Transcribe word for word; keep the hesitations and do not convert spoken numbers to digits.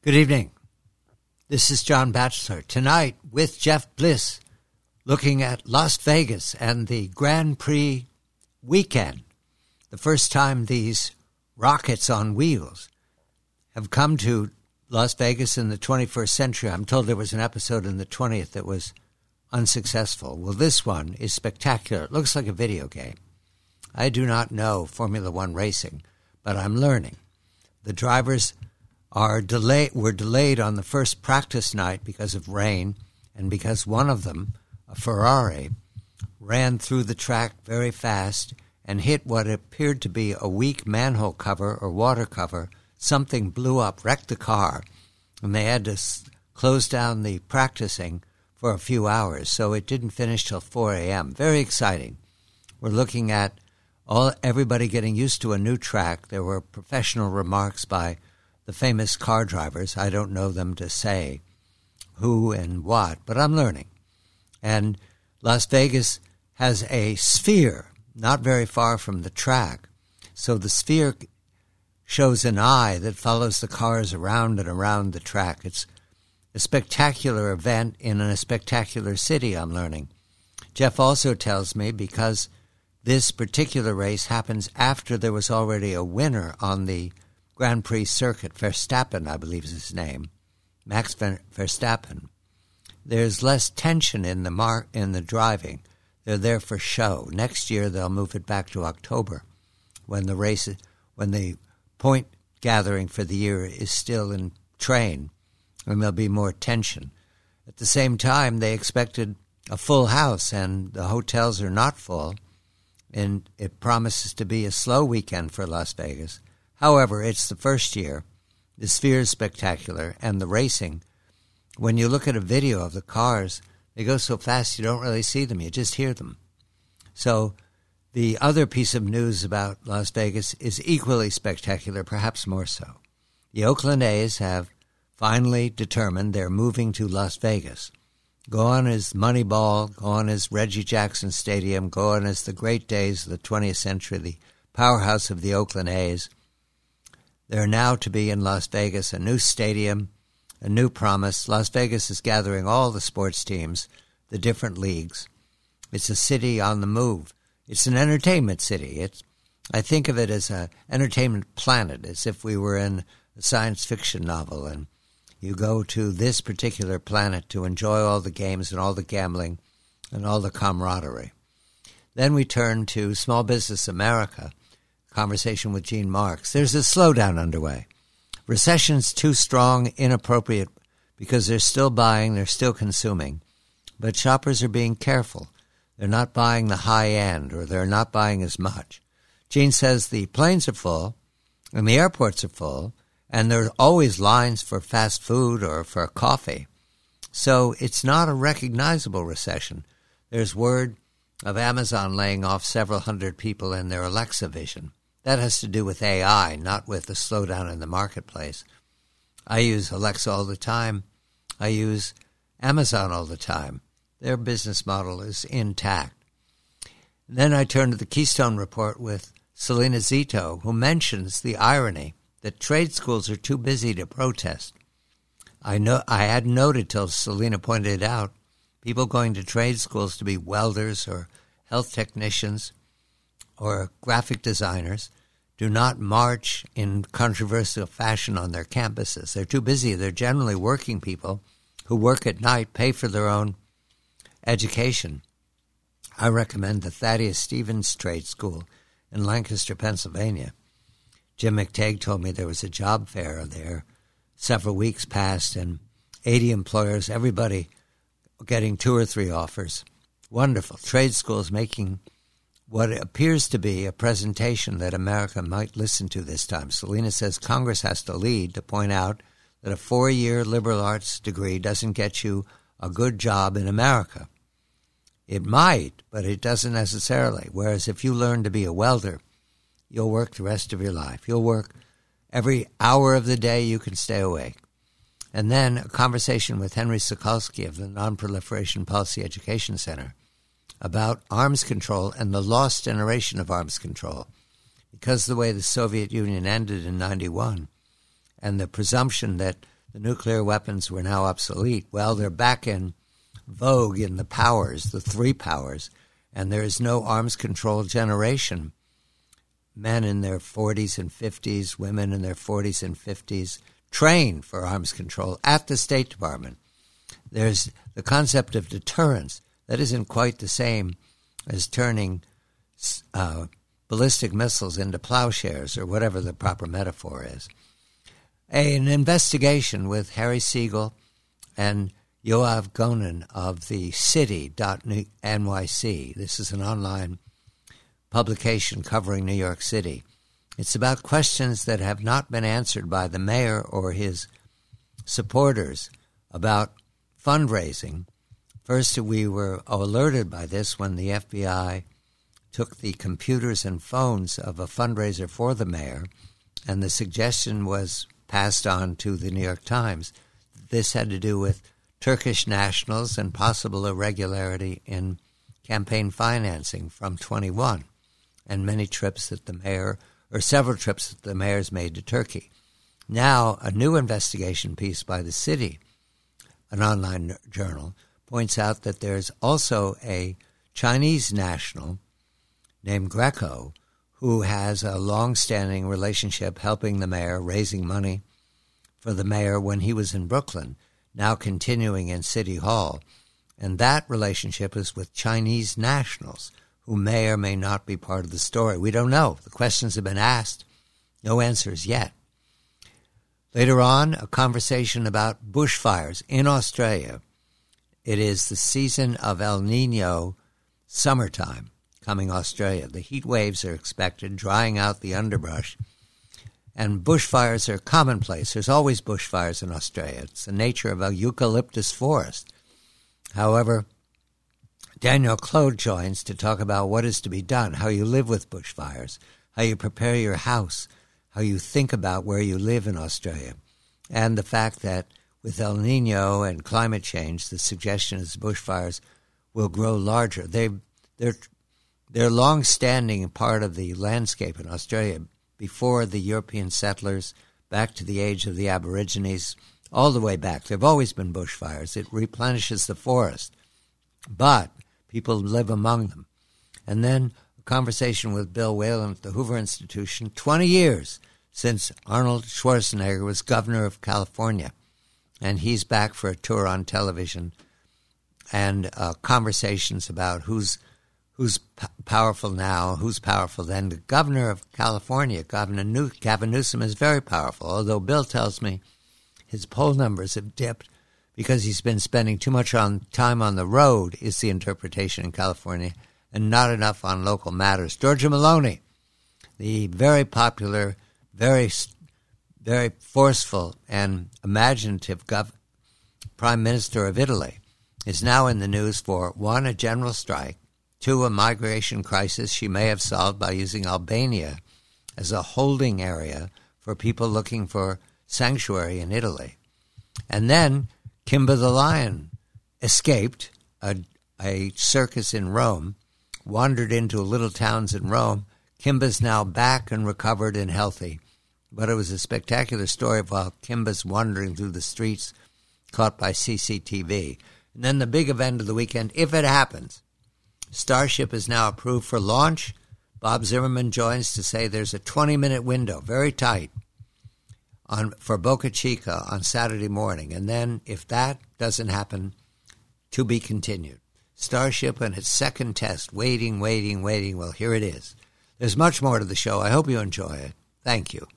Good evening. This is John Batchelor. Tonight, with Jeff Bliss, looking at Las Vegas and the Grand Prix weekend. The first time these rockets on wheels have come to Las Vegas in the twenty-first century. I'm told there was an episode in the twentieth that was unsuccessful. Well, this one is spectacular. It looks like a video game. I do not know Formula One racing, but I'm learning. The drivers are delay, were delayed on the first practice night because of rain and because one of them, a Ferrari, ran through the track very fast and hit what appeared to be a weak manhole cover or water cover. Something blew up, wrecked the car, and they had to s- close down the practicing for a few hours, so it didn't finish till four a.m. Very exciting. We're looking at all everybody getting used to a new track. There were professional remarks by the famous car drivers. I don't know them to say who and what, but I'm learning. And Las Vegas has a sphere not very far from the track. So the sphere shows an eye that follows the cars around and around the track. It's a spectacular event in a spectacular city, I'm learning. Jeff also tells me because this particular race happens after there was already a winner on the Grand Prix circuit, Verstappen, I believe is his name, Max Verstappen. There's less tension in the mar- in the driving. They're there for show. Next year they'll move it back to October, when the race, when the point gathering for the year is still in train, and there'll be more tension. At the same time, they expected a full house, and the hotels are not full, and it promises to be a slow weekend for Las Vegas. However, it's the first year. The sphere is spectacular, and the racing, when you look at a video of the cars, they go so fast you don't really see them, you just hear them. So the other piece of news about Las Vegas is equally spectacular, perhaps more so. The Oakland A's have finally determined they're moving to Las Vegas. Go on as Moneyball, go on as Reggie Jackson Stadium, go on as the great days of the twentieth century, the powerhouse of the Oakland A's. They're now to be in Las Vegas, a new stadium, a new promise. Las Vegas is gathering all the sports teams, the different leagues. It's a city on the move. It's an entertainment city. It's, I think of it as an entertainment planet, as if we were in a science fiction novel, and you go to this particular planet to enjoy all the games and all the gambling and all the camaraderie. Then we turn to Small Business America, conversation with Gene Marks. There's a slowdown underway. Recession's too strong, inappropriate, because they're still buying, they're still consuming. But shoppers are being careful. They're not buying the high end, or they're not buying as much. Gene says the planes are full, and the airports are full, and there are always lines for fast food or for coffee. So it's not a recognizable recession. There's word of Amazon laying off several hundred people in their Alexa vision. That has to do with A I, not with the slowdown in the marketplace. I use Alexa all the time. I use Amazon all the time. Their business model is intact. Then I turn to the Keystone Report with Selena Zito, who mentions the irony that trade schools are too busy to protest. I know I hadn't noted till Selena pointed it out, people going to trade schools to be welders or health technicians or graphic designers do not march in controversial fashion on their campuses. They're too busy. They're generally working people who work at night, pay for their own education. I recommend the Thaddeus Stevens Trade School in Lancaster, Pennsylvania. Jim McTagg told me there was a job fair there several weeks past, and eighty employers, everybody getting two or three offers. Wonderful. Trade schools making what appears to be a presentation that America might listen to this time. Selena says Congress has to lead to point out that a four-year liberal arts degree doesn't get you a good job in America. It might, but it doesn't necessarily. Whereas if you learn to be a welder, you'll work the rest of your life. You'll work every hour of the day you can stay awake. And then a conversation with Henry Sokolsky of the Nonproliferation Policy Education Center about arms control and the lost generation of arms control. Because of the way the Soviet Union ended in ninety-one and the presumption that the nuclear weapons were now obsolete. Well, they're back in vogue in the powers, the three powers, and there is no arms control generation. Men in their forties and fifties, women in their forties and fifties, train for arms control at the State Department. There's the concept of deterrence. That isn't quite the same as turning uh, ballistic missiles into plowshares or whatever the proper metaphor is. A, an investigation with Harry Siegel and Yoav Gonen of the city dot N Y C. This is an online publication covering New York City. It's about questions that have not been answered by the mayor or his supporters about fundraising. First, we were alerted by this when the F B I took the computers and phones of a fundraiser for the mayor, and the suggestion was passed on to the New York Times. This had to do with Turkish nationals and possible irregularity in campaign financing from twenty-one, and many trips that the mayor, or several trips that the mayor's made to Turkey. Now, a new investigation piece by the city, an online journal, points out that there's also a Chinese national named Greco who has a long-standing relationship helping the mayor, raising money for the mayor when he was in Brooklyn, now continuing in City Hall. And that relationship is with Chinese nationals who may or may not be part of the story. We don't know. The questions have been asked. No answers yet. Later on, a conversation about bushfires in Australia. It is the season of El Niño, summertime, coming Australia. The heat waves are expected, drying out the underbrush. And bushfires are commonplace. There's always bushfires in Australia. It's the nature of a eucalyptus forest. However, Daniel Claude joins to talk about what is to be done, how you live with bushfires, how you prepare your house, how you think about where you live in Australia, and the fact that with El Niño and climate change, the suggestion is bushfires will grow larger. They, they're, they're long-standing part of the landscape in Australia before the European settlers, back to the age of the Aborigines, all the way back. There have always been bushfires. It replenishes the forest. But people live among them. And then a conversation with Bill Whalen at the Hoover Institution, twenty years since Arnold Schwarzenegger was governor of California. And he's back for a tour on television and uh, conversations about who's who's p- powerful now, who's powerful then. The governor of California, Governor New- Gavin Newsom, is very powerful, although Bill tells me his poll numbers have dipped because he's been spending too much on time on the road, is the interpretation in California, and not enough on local matters. Giorgia Meloni, the very popular, very very forceful and imaginative gov- Prime Minister of Italy, is now in the news for, one, a general strike, two, a migration crisis she may have solved by using Albania as a holding area for people looking for sanctuary in Italy. And then Kimba the lion escaped a, a circus in Rome, wandered into little towns in Rome. Kimba's now back and recovered and healthy. But it was a spectacular story while Kimba's wandering through the streets, caught by C C T V. And then the big event of the weekend, if it happens, Starship is now approved for launch. Bob Zimmerman joins to say there's a twenty-minute window, very tight, on for Boca Chica on Saturday morning. And then, if that doesn't happen, to be continued. Starship and its second test, waiting, waiting, waiting. Well, here it is. There's much more to the show. I hope you enjoy it. Thank you.